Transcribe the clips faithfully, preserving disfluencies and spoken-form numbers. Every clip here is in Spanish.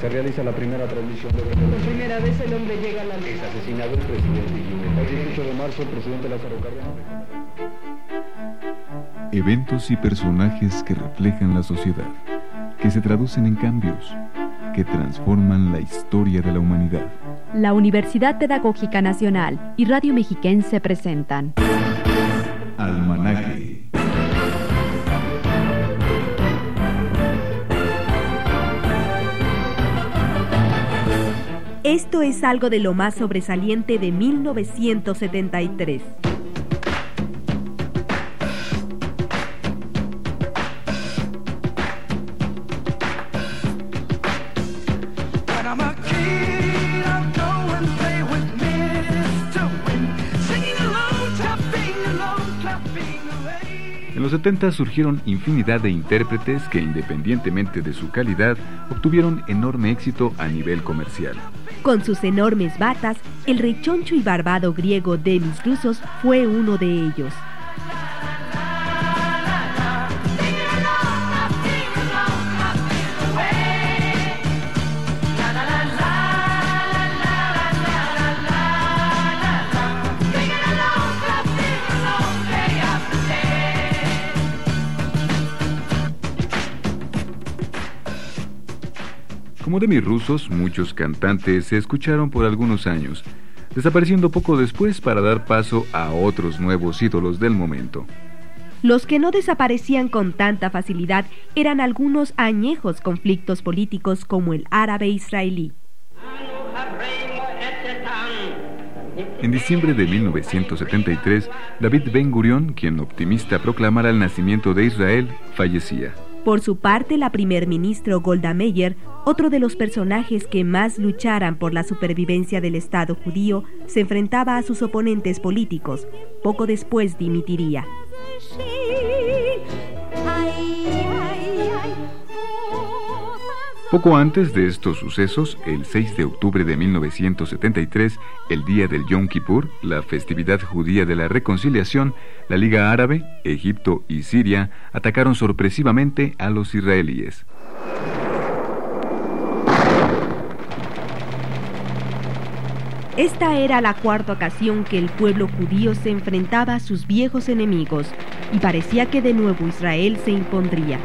Se realiza la primera transmisión de... Por primera vez el hombre llega a la luna. Es asesinado el presidente. El dieciocho de marzo, el presidente Lázaro Cárdenas. Eventos y personajes que reflejan la sociedad, que se traducen en cambios, que transforman la historia de la humanidad. La Universidad Pedagógica Nacional y Radio Mexiquense presentan Almanaque. Esto es algo de lo más sobresaliente de mil novecientos setenta y tres. En los setenta surgieron infinidad de intérpretes que, independientemente de su calidad, obtuvieron enorme éxito a nivel comercial. Con sus enormes batas, el rechoncho y barbado griego Demis Roussos fue uno de ellos. Como Demis Roussos, muchos cantantes se escucharon por algunos años, desapareciendo poco después para dar paso a otros nuevos ídolos del momento. Los que no desaparecían con tanta facilidad eran algunos añejos conflictos políticos como el árabe-israelí. En diciembre de mil novecientos setenta y tres, David Ben Gurión, quien optimista proclamara el nacimiento de Israel, fallecía. Por su parte, la primer ministro Golda Meir, otro de los personajes que más lucharan por la supervivencia del Estado judío, se enfrentaba a sus oponentes políticos. Poco después dimitiría. Poco antes de estos sucesos, el seis de octubre de mil novecientos setenta y tres, el día del Yom Kippur, la festividad judía de la reconciliación, la Liga Árabe, Egipto y Siria atacaron sorpresivamente a los israelíes. Esta era la cuarta ocasión que el pueblo judío se enfrentaba a sus viejos enemigos, y parecía que de nuevo Israel se impondría.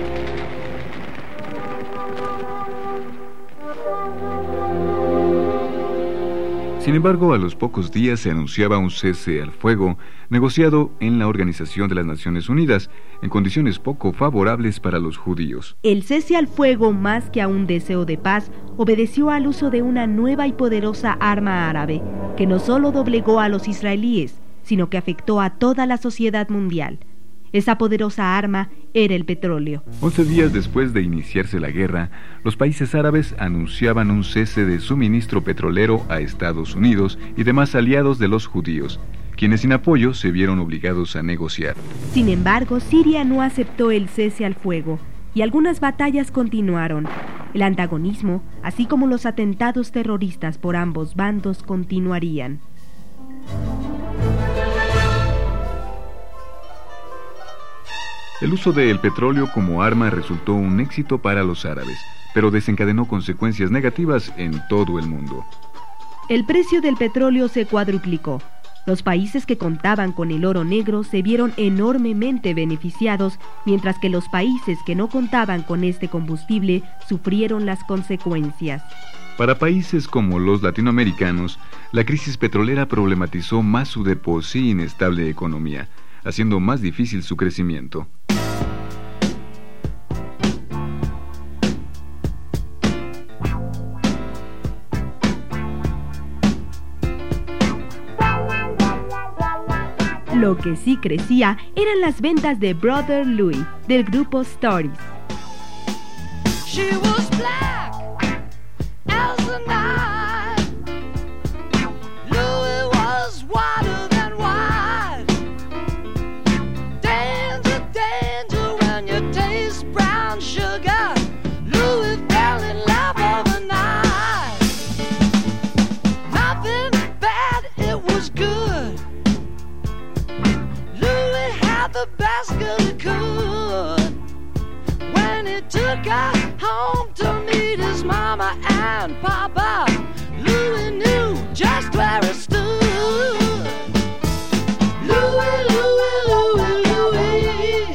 Sin embargo, a los pocos días se anunciaba un cese al fuego negociado en la Organización de las Naciones Unidas, en condiciones poco favorables para los judíos. El cese al fuego, más que a un deseo de paz, obedeció al uso de una nueva y poderosa arma árabe, que no solo doblegó a los israelíes, sino que afectó a toda la sociedad mundial. Esa poderosa arma era el petróleo. Once días después de iniciarse la guerra, los países árabes anunciaban un cese de suministro petrolero a Estados Unidos y demás aliados de los judíos, quienes sin apoyo se vieron obligados a negociar. Sin embargo, Siria no aceptó el cese al fuego, y algunas batallas continuaron. El antagonismo, así como los atentados terroristas por ambos bandos, continuarían. El uso del petróleo como arma resultó un éxito para los árabes, pero desencadenó consecuencias negativas en todo el mundo. El precio del petróleo se cuadruplicó. Los países que contaban con el oro negro se vieron enormemente beneficiados, mientras que los países que no contaban con este combustible sufrieron las consecuencias. Para países como los latinoamericanos, la crisis petrolera problematizó más su de por sí inestable economía, haciendo más difícil su crecimiento. Lo que sí crecía eran las ventas de Brother Louie, del grupo Stories. She was black as the night. Louie was whiter than white. Danger, danger when you taste brown sugar. Louie fell in love overnight. Nothing bad, it was good. Louie had the best girl he could. When he took her home to meet his mama grandpapa Louis knew just where it stood. Louis, Louis, Louis, Louis.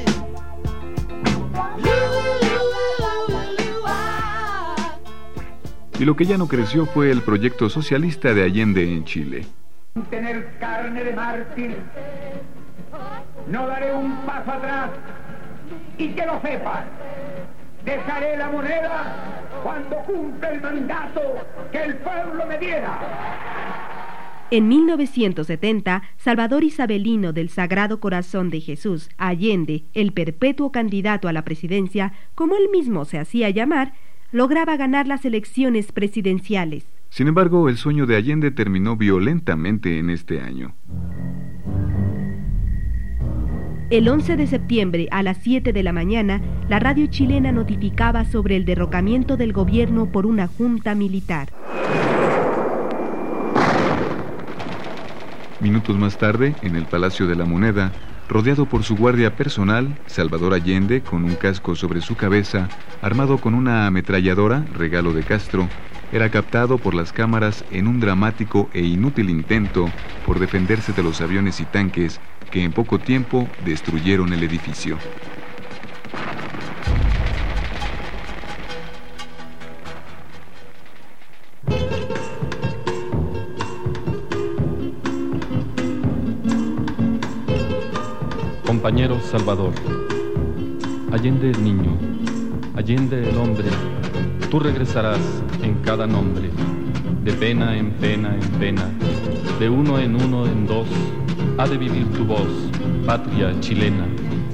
Louis, Louis, Louis, Louis. Y lo que ya no creció fue el proyecto socialista de Allende en Chile. Tener carne de mártir, no daré un paso atrás, y que lo sepan, dejaré la moneda cuando cumpla el mandato que el pueblo me diera. En mil novecientos setenta, Salvador Isabelino del Sagrado Corazón de Jesús Allende, el perpetuo candidato a la presidencia, como él mismo se hacía llamar, lograba ganar las elecciones presidenciales. Sin embargo, el sueño de Allende terminó violentamente en este año. El once de septiembre, a las siete de la mañana, la radio chilena notificaba sobre el derrocamiento del gobierno por una junta militar. Minutos más tarde, en el Palacio de la Moneda, rodeado por su guardia personal, Salvador Allende, con un casco sobre su cabeza, armado con una ametralladora, regalo de Castro, era captado por las cámaras en un dramático e inútil intento por defenderse de los aviones y tanques que en poco tiempo destruyeron el edificio. Compañero Salvador, Allende el niño, Allende el hombre, tú regresarás en cada nombre, de pena en pena en pena, de uno en uno en dos, ha de vivir tu voz, patria chilena.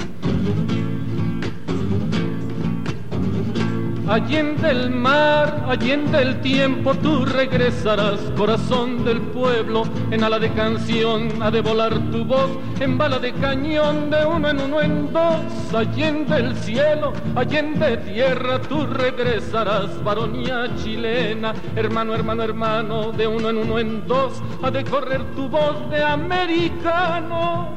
Allende el mar, allende el tiempo, tú regresarás, corazón del pueblo, en ala de canción ha de volar tu voz, en bala de cañón, de uno en uno en dos, allende el cielo, allende tierra, tú regresarás, varonía chilena, hermano, hermano, hermano, de uno en uno en dos, ha de correr tu voz de americano.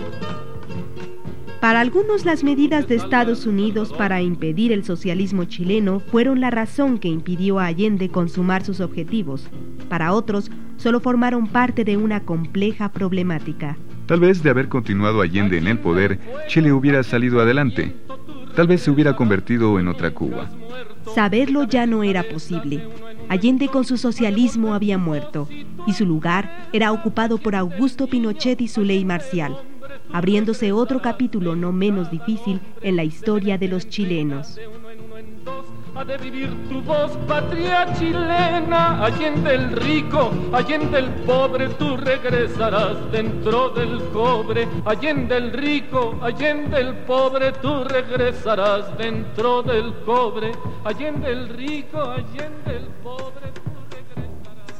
Para algunos, las medidas de Estados Unidos para impedir el socialismo chileno fueron la razón que impidió a Allende consumar sus objetivos. Para otros, solo formaron parte de una compleja problemática. Tal vez de haber continuado Allende en el poder, Chile hubiera salido adelante. Tal vez se hubiera convertido en otra Cuba. Saberlo ya no era posible. Allende con su socialismo había muerto, y su lugar era ocupado por Augusto Pinochet y su ley marcial, abriéndose otro capítulo no menos difícil en la historia de los chilenos. Ha de vivir tu voz, patria chilena, allende el rico, allende el pobre, tú regresarás dentro del cobre, allende el rico, allende el pobre, tú regresarás dentro del cobre, allende el rico, allende el pobre, tú regresarás.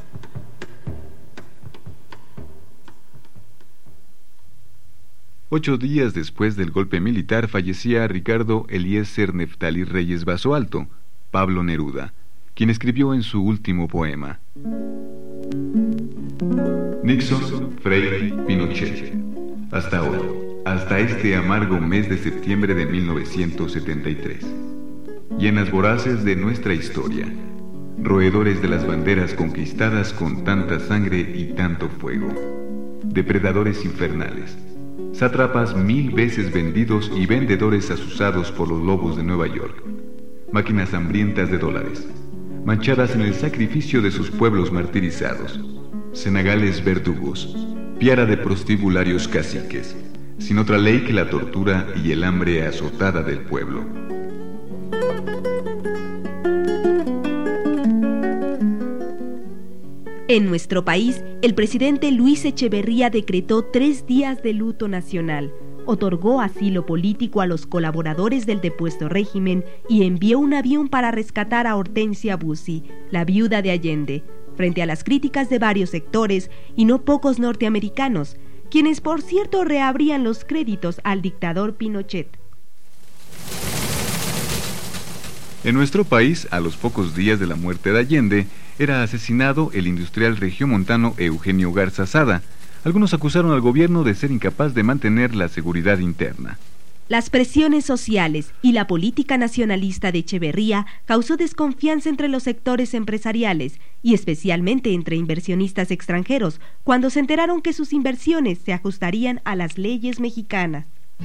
Ocho días después del golpe militar fallecía Ricardo Eliezer Neftalí Reyes Basoalto, Pablo Neruda, quien escribió en su último poema: Nixon, Freire, Pinochet. Hasta hoy, hasta este amargo mes de septiembre de mil novecientos setenta y tres. Llenas voraces de nuestra historia, roedores de las banderas conquistadas con tanta sangre y tanto fuego, depredadores infernales, sátrapas mil veces vendidos y vendedores asusados por los lobos de Nueva York, máquinas hambrientas de dólares, manchadas en el sacrificio de sus pueblos martirizados, cenagales verdugos, piara de prostibularios caciques, sin otra ley que la tortura y el hambre azotada del pueblo. En nuestro país, el presidente Luis Echeverría decretó tres días de luto nacional, otorgó asilo político a los colaboradores del depuesto régimen y envió un avión para rescatar a Hortensia Bussi, la viuda de Allende, frente a las críticas de varios sectores y no pocos norteamericanos, quienes por cierto reabrían los créditos al dictador Pinochet. En nuestro país, a los pocos días de la muerte de Allende, era asesinado el industrial regiomontano Eugenio Garza Sada. Algunos acusaron al gobierno de ser incapaz de mantener la seguridad interna. Las presiones sociales y la política nacionalista de Echeverría causó desconfianza entre los sectores empresariales y especialmente entre inversionistas extranjeros cuando se enteraron que sus inversiones se ajustarían a las leyes mexicanas.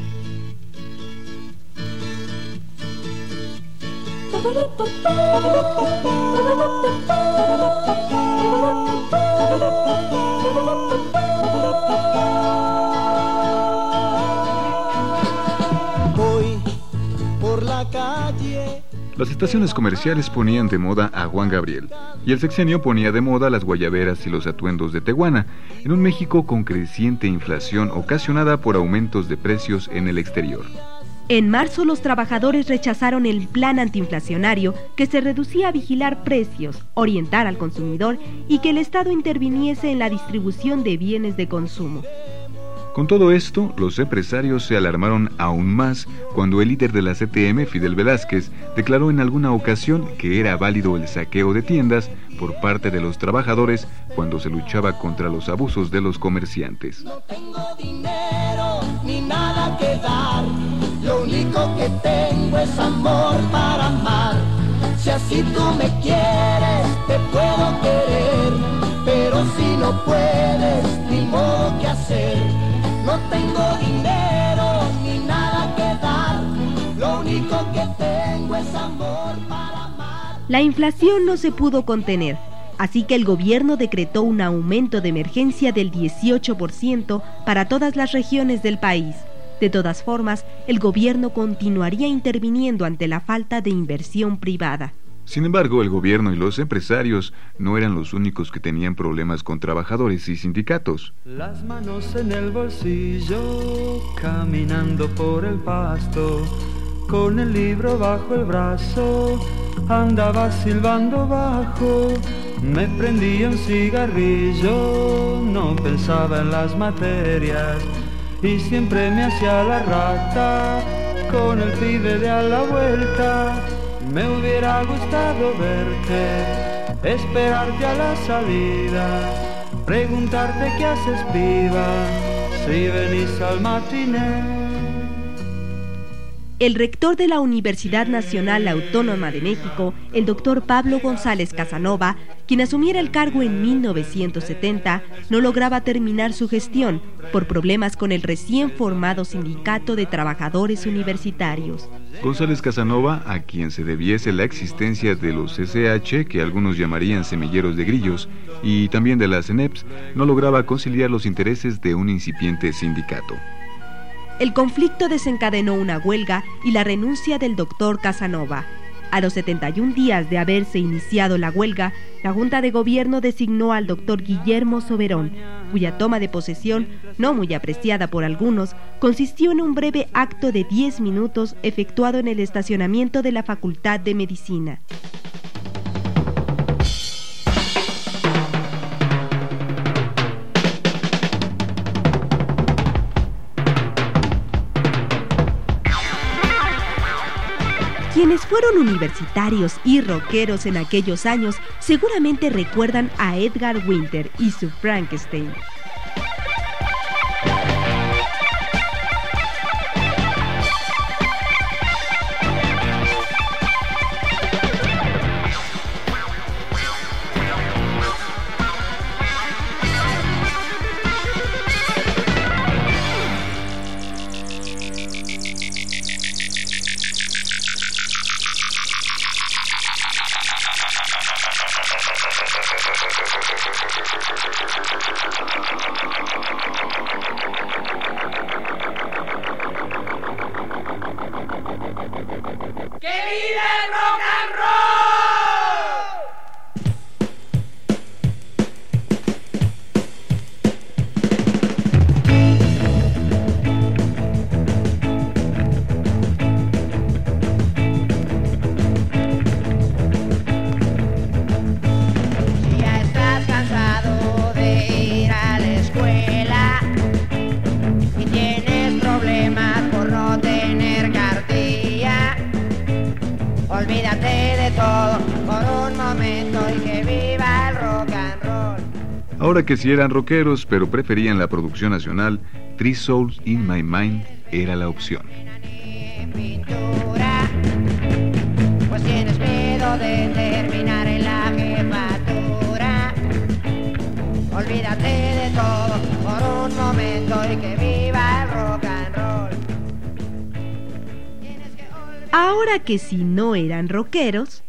Las estaciones comerciales ponían de moda a Juan Gabriel, y el sexenio ponía de moda las guayaberas y los atuendos de Tehuana, en un México con creciente inflación ocasionada por aumentos de precios en el exterior. En marzo, los trabajadores rechazaron el plan antiinflacionario que se reducía a vigilar precios, orientar al consumidor y que el Estado interviniese en la distribución de bienes de consumo. Con todo esto, los empresarios se alarmaron aún más cuando el líder de la C T M, Fidel Velázquez, declaró en alguna ocasión que era válido el saqueo de tiendas por parte de los trabajadores cuando se luchaba contra los abusos de los comerciantes. No tengo dinero ni nada que dar, lo único que tengo es amor para amar. Si así tú me quieres, te puedo querer, pero si no puedes, ni modo que hacer. No tengo dinero ni nada que dar, lo único que tengo es amor para amar. La inflación no se pudo contener, así que el gobierno decretó un aumento de emergencia del dieciocho por ciento para todas las regiones del país. De todas formas, el gobierno continuaría interviniendo ante la falta de inversión privada. Sin embargo, el gobierno y los empresarios no eran los únicos que tenían problemas con trabajadores y sindicatos. Las manos en el bolsillo, caminando por el pasto, con el libro bajo el brazo, andaba silbando bajo, me prendía un cigarrillo, no pensaba en las materias, y siempre me hacía la rata, con el pibe de a la vuelta. Me hubiera gustado verte, esperarte a la salida, preguntarte qué haces piba, si venís al matiné. El rector de la Universidad Nacional Autónoma de México, el doctor Pablo González Casanova, quien asumiera el cargo en mil novecientos setenta, no lograba terminar su gestión por problemas con el recién formado Sindicato de Trabajadores Universitarios. González Casanova, a quien se debiese la existencia de los C C H, que algunos llamarían semilleros de grillos, y también de las C N E P S, no lograba conciliar los intereses de un incipiente sindicato. El conflicto desencadenó una huelga y la renuncia del doctor Casanova. A los setenta y un días de haberse iniciado la huelga, la Junta de Gobierno designó al doctor Guillermo Soberón, cuya toma de posesión, no muy apreciada por algunos, consistió en un breve acto de diez minutos efectuado en el estacionamiento de la Facultad de Medicina. Quienes fueron universitarios y rockeros en aquellos años seguramente recuerdan a Edgar Winter y su Frankenstein. ¡Que viva el rock and roll! Si ya estás cansado de ir a la escuela y tienes problemas por no tener cartilla, olvídate de todo por un momento y que viva el rock and roll. Ahora que sí eran rockeros, pero preferían la producción nacional, Three Souls in My Mind era la opción. pintura, pues tienes miedo de terminar en la jefatura. Olvídate de todo por un momento y que viva el rock and roll. Ahora que si no eran rockeros,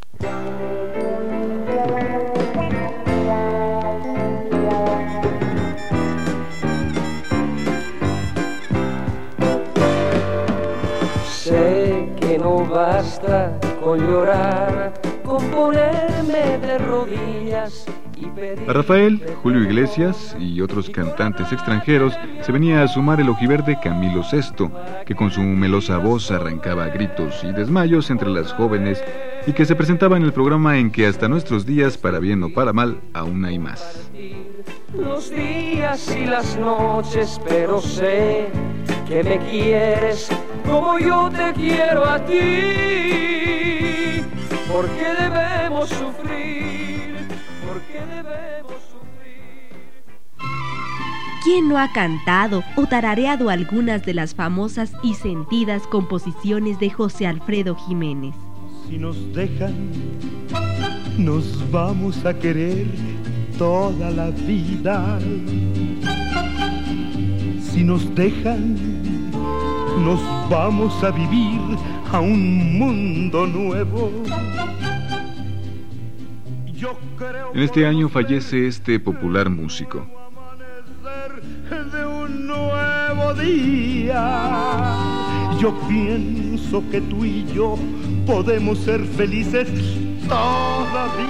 sé que no basta con llorar, con ponerme de rodillas y pedir... A Rafael, Julio Iglesias y otros cantantes extranjeros se venía a sumar el ojiverde Camilo Sesto, que con su melosa voz arrancaba gritos y desmayos entre las jóvenes y que se presentaba en el programa en que hasta nuestros días, para bien o para mal, aún hay más. Los días y las noches, pero sé que me quieres como yo te quiero a ti. ¿Por qué debemos sufrir? ¿Por qué debemos sufrir? ¿Quién no ha cantado o tarareado algunas de las famosas y sentidas composiciones de José Alfredo Jiménez? Si nos dejan, nos vamos a querer toda la vida. Si nos dejan, nos vamos a vivir a un mundo nuevo. Yo creo en este año fallece este popular músico. De un nuevo día, yo pienso que tú y yo podemos ser felices todavía.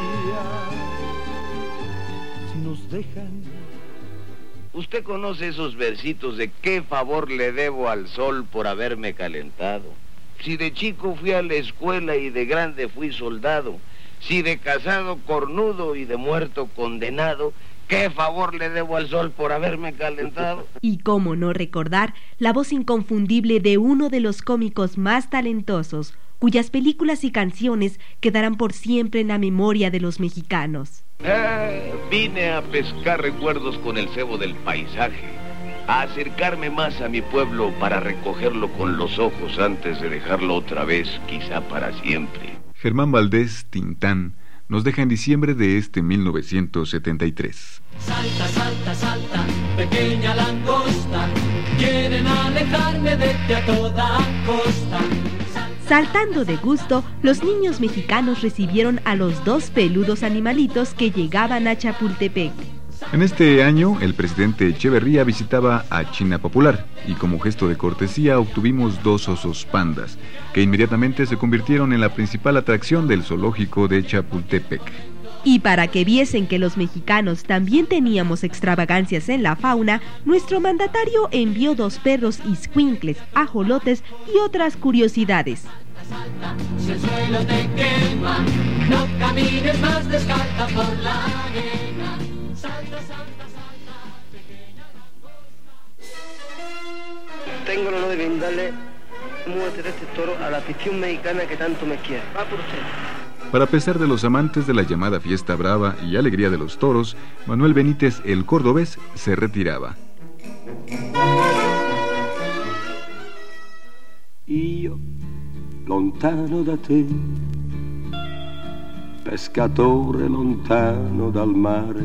Si nos dejan. ¿Usted conoce esos versitos de qué favor le debo al sol por haberme calentado? Si de chico fui a la escuela y de grande fui soldado, si de casado cornudo y de muerto condenado, ¿qué favor le debo al sol por haberme calentado? Y cómo no recordar la voz inconfundible de uno de los cómicos más talentosos, cuyas películas y canciones quedarán por siempre en la memoria de los mexicanos. Ah, vine a pescar recuerdos con el cebo del paisaje, a acercarme más a mi pueblo para recogerlo con los ojos antes de dejarlo otra vez, quizá para siempre. Germán Valdés, Tintán, nos deja en diciembre de este mil novecientos setenta y tres. Salta, salta, salta, pequeña langosta, quieren alejarme de ti a toda costa. Saltando de gusto, los niños mexicanos recibieron a los dos peludos animalitos que llegaban a Chapultepec. En este año, el presidente Echeverría visitaba a China Popular y como gesto de cortesía obtuvimos dos osos pandas, que inmediatamente se convirtieron en la principal atracción del zoológico de Chapultepec. Y para que viesen que los mexicanos también teníamos extravagancias en la fauna, nuestro mandatario envió dos perros iscuincles, ajolotes y otras curiosidades. Si el suelo te quema, no camines más descalza por la arena. Salta, salta, salta, pequeña langosta. Tengo el honor de brindarle un muestre de este toro a la afición mexicana que tanto me quiere. Va por usted. Para pesar de los amantes de la llamada fiesta brava y alegría de los toros, Manuel Benítez, el cordobés, se retiraba. Io, lontano da te, pescatore lontano dal mare,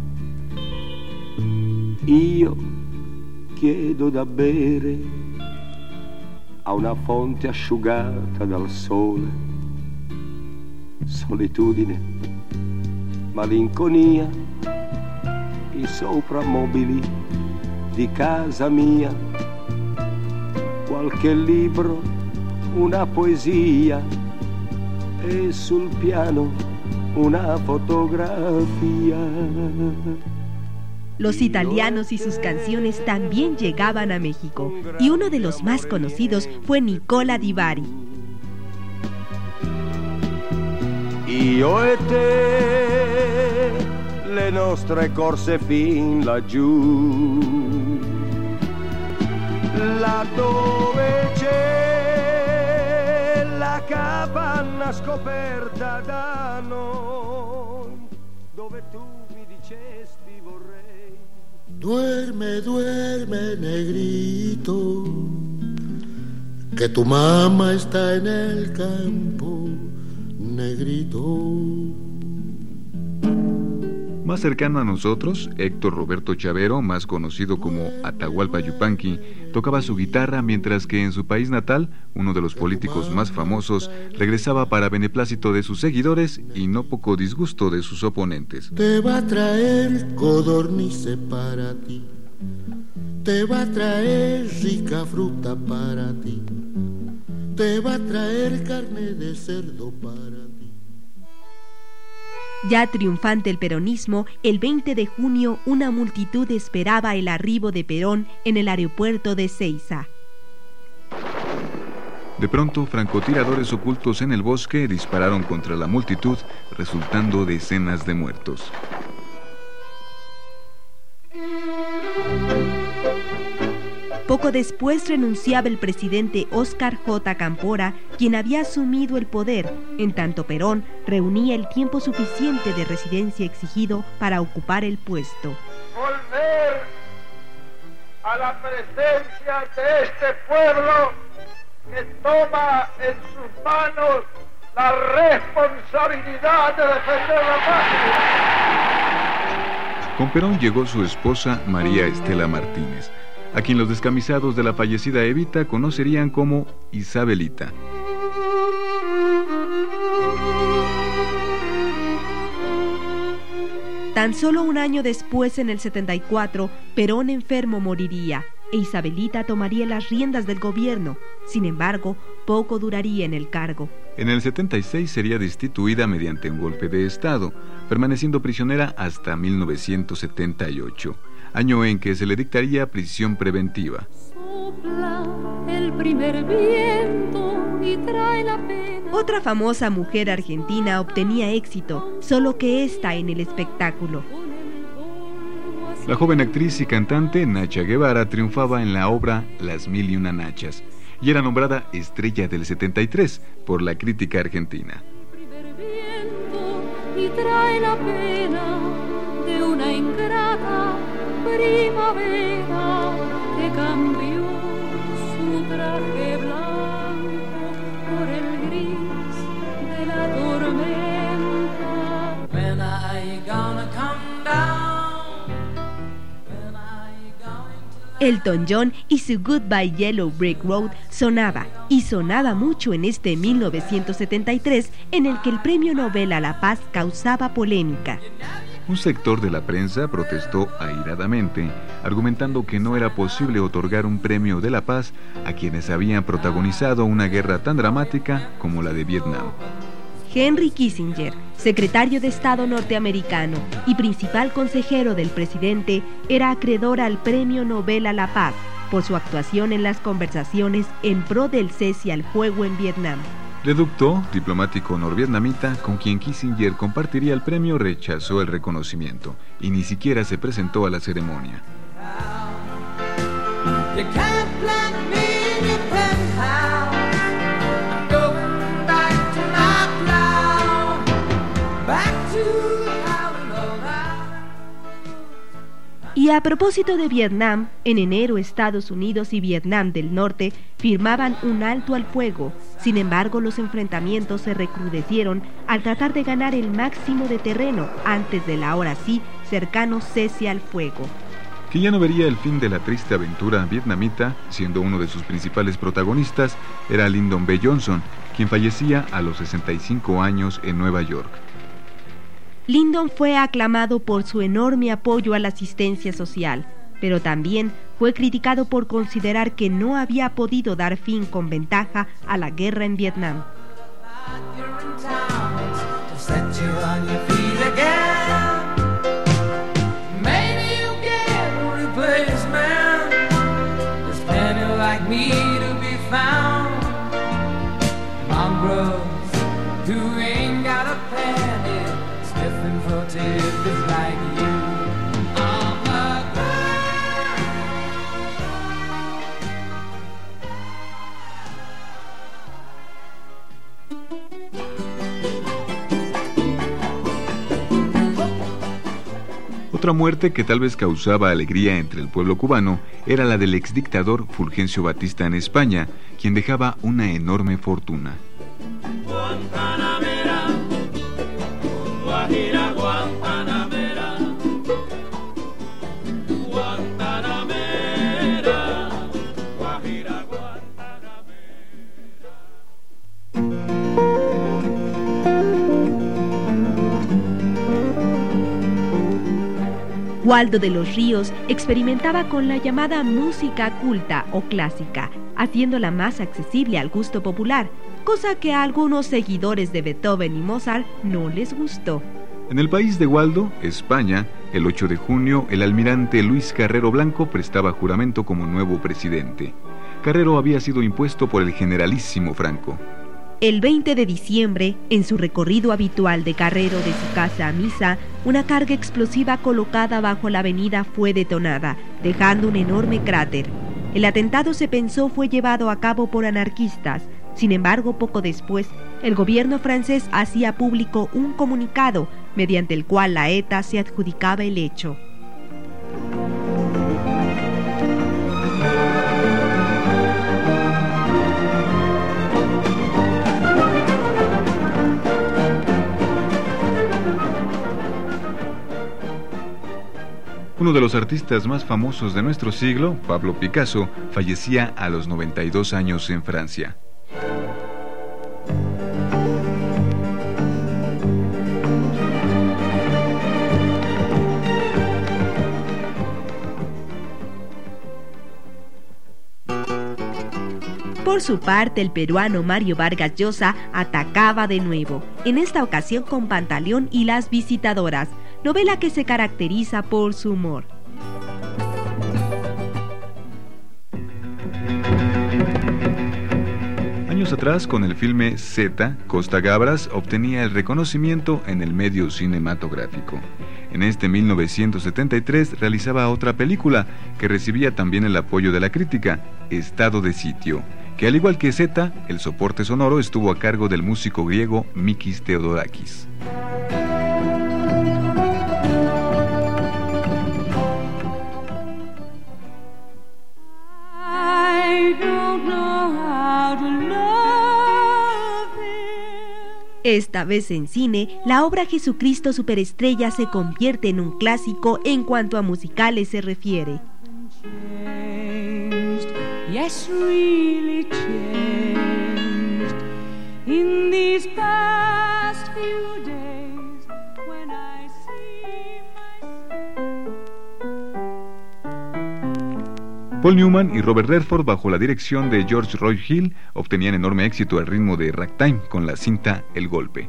io chiedo da bere a una fonte asciugata dal sole. Solitudine, malinconia, i soprammobili di casa mia, qualche libro, una poesia e sul piano una fotografía. Los italianos y sus canciones también llegaban a México, y uno de los más conocidos fue Nicola Di Bari. Io e te, le nostre corse fin laggiù, laddove c'è la capanna scoperta da noi, dove tu mi dicesti vorrei. Duerme, duerme, negrito, que tu mamá está en el campo, negrito. Más cercano a nosotros, Héctor Roberto Chavero, más conocido como Atahualpa Yupanqui, tocaba su guitarra mientras que en su país natal, uno de los políticos más famosos, regresaba para beneplácito de sus seguidores y no poco disgusto de sus oponentes. Te va a traer codornices para ti, te va a traer rica fruta para ti, te va a traer carne de cerdo para ti. Ya triunfante el peronismo, el veinte de junio una multitud esperaba el arribo de Perón en el aeropuerto de Ezeiza. De pronto, francotiradores ocultos en el bosque dispararon contra la multitud, resultando decenas de muertos. Poco después renunciaba el presidente Óscar J. Cámpora, quien había asumido el poder, en tanto Perón reunía el tiempo suficiente de residencia exigido para ocupar el puesto. Volver a la presencia de este pueblo que toma en sus manos la responsabilidad de defender la patria. Con Perón llegó su esposa María Estela Martínez, a quien los descamisados de la fallecida Evita conocerían como Isabelita. Tan solo un año después, en el setenta y cuatro, Perón enfermo moriría e Isabelita tomaría las riendas del gobierno. Sin embargo, poco duraría en el cargo. En el setenta y seis sería destituida mediante un golpe de Estado, permaneciendo prisionera hasta mil novecientos setenta y ocho. Año en que se le dictaría prisión preventiva. Sopla el primer viento y trae la pena. Otra famosa mujer argentina obtenía éxito, solo que esta en el espectáculo. La joven actriz y cantante Nacha Guevara triunfaba en la obra Las Mil y Una Nachas y era nombrada Estrella del setenta y tres por la crítica argentina. El primer viento y trae la pena de una ingrata primavera que cambió su traje blanco por el gris de la tormenta. When are you gonna come down? When are you going to... Elton John y su Goodbye Yellow Brick Road sonaba, y sonaba mucho en este mil novecientos setenta y tres, en el que el Premio Nobel a la Paz causaba polémica. Un sector de la prensa protestó airadamente, argumentando que no era posible otorgar un premio de la paz a quienes habían protagonizado una guerra tan dramática como la de Vietnam. Henry Kissinger, secretario de Estado norteamericano y principal consejero del presidente, era acreedor al Premio Nobel a la Paz por su actuación en las conversaciones en pro del cese al fuego en Vietnam. Le Duc, diplomático norvietnamita con quien Kissinger compartiría el premio, rechazó el reconocimiento y ni siquiera se presentó a la ceremonia. Y a propósito de Vietnam, en enero Estados Unidos y Vietnam del Norte firmaban un alto al fuego. Sin embargo, los enfrentamientos se recrudecieron al tratar de ganar el máximo de terreno antes del ahora sí cercano cese al fuego. Que ya no vería el fin de la triste aventura vietnamita, siendo uno de sus principales protagonistas, era Lyndon B. Johnson, quien fallecía a los sesenta y cinco años en Nueva York. Lyndon fue aclamado por su enorme apoyo a la asistencia social, pero también fue criticado por considerar que no había podido dar fin con ventaja a la guerra en Vietnam. Otra muerte que tal vez causaba alegría entre el pueblo cubano era la del exdictador Fulgencio Batista en España, quien dejaba una enorme fortuna. Guantanamera, Guajira, Guantanamera, Guantanamera, Guajira, Waldo de los Ríos experimentaba con la llamada música culta o clásica, haciéndola más accesible al gusto popular, cosa que a algunos seguidores de Beethoven y Mozart no les gustó. En el país de Waldo, España, el ocho de junio, el almirante Luis Carrero Blanco prestaba juramento como nuevo presidente. Carrero había sido impuesto por el generalísimo Franco. El veinte de diciembre, en su recorrido habitual de Carrero de su casa a misa, una carga explosiva colocada bajo la avenida fue detonada, dejando un enorme cráter. El atentado, se pensó, fue llevado a cabo por anarquistas. Sin embargo, poco después, el gobierno francés hacía público un comunicado mediante el cual la ETA se adjudicaba el hecho. Uno de los artistas más famosos de nuestro siglo, Pablo Picasso, fallecía a los noventa y dos años en Francia. Por su parte, el peruano Mario Vargas Llosa atacaba de nuevo, en esta ocasión con Pantaleón y las visitadoras, novela que se caracteriza por su humor. Años atrás, con el filme Z, Costa Gabras obtenía el reconocimiento en el medio cinematográfico. En este mil novecientos setenta y tres realizaba otra película que recibía también el apoyo de la crítica, Estado de Sitio, que al igual que Z, el soporte sonoro estuvo a cargo del músico griego Mikis Theodorakis. Esta vez en cine, la obra Jesucristo Superestrella se convierte en un clásico en cuanto a musicales se refiere. Yes, really changed in these past few days when I see myself. Paul Newman y Robert Redford, bajo la dirección de George Roy Hill, obtenían enorme éxito al ritmo de ragtime con la cinta El Golpe.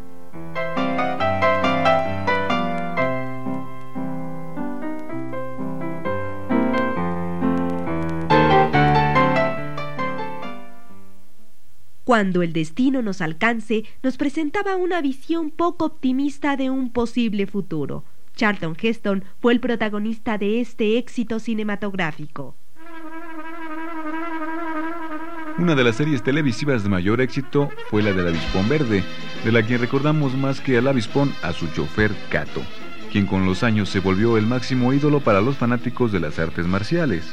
Cuando el destino nos alcance, nos presentaba una visión poco optimista de un posible futuro. Charlton Heston fue el protagonista de este éxito cinematográfico. Una de las series televisivas de mayor éxito fue la del Avispón Verde, de la que recordamos más que al avispón a su chofer Cato, quien con los años se volvió el máximo ídolo para los fanáticos de las artes marciales.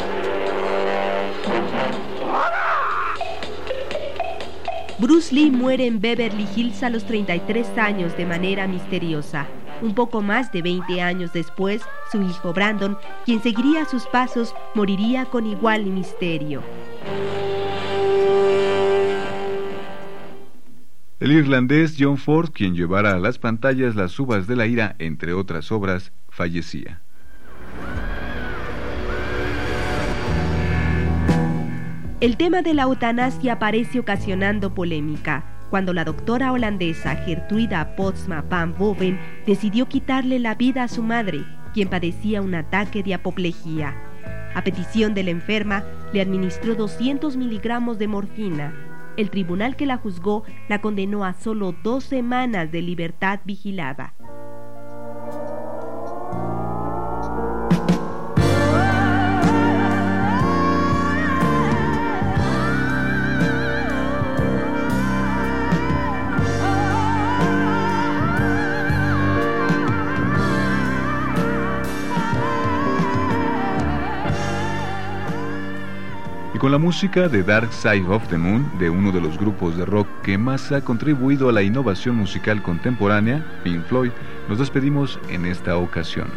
Bruce Lee muere en Beverly Hills a los treinta y tres años de manera misteriosa. Un poco más de veinte años después, su hijo Brandon, quien seguiría sus pasos, moriría con igual misterio. El irlandés John Ford, quien llevara a las pantallas Las uvas de la ira, entre otras obras, fallecía. El tema de la eutanasia aparece ocasionando polémica, cuando la doctora holandesa Gertruida Postma van Boven decidió quitarle la vida a su madre, quien padecía un ataque de apoplejía. A petición de la enferma, le administró doscientos miligramos de morfina. El tribunal que la juzgó la condenó a solo dos semanas de libertad vigilada. con la música de Dark Side of the Moon, de uno de los grupos de rock que más ha contribuido a la innovación musical contemporánea, Pink Floyd, nos despedimos en esta ocasión.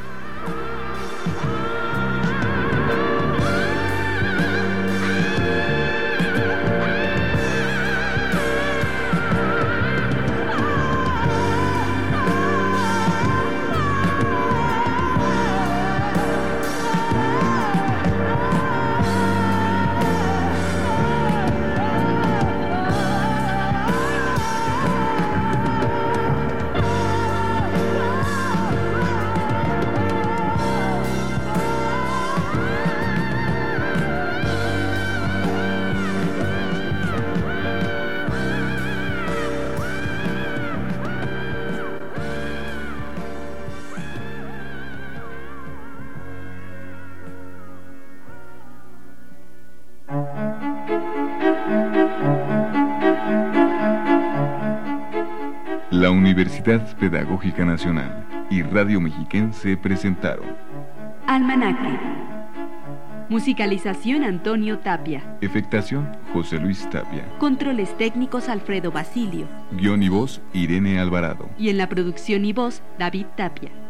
La Universidad Pedagógica Nacional y Radio Mexiquense presentaron Almanaque. Musicalización Antonio Tapia. Efectación José Luis Tapia. Controles técnicos Alfredo Basilio. Guión y voz Irene Alvarado. Y en la producción y voz David Tapia.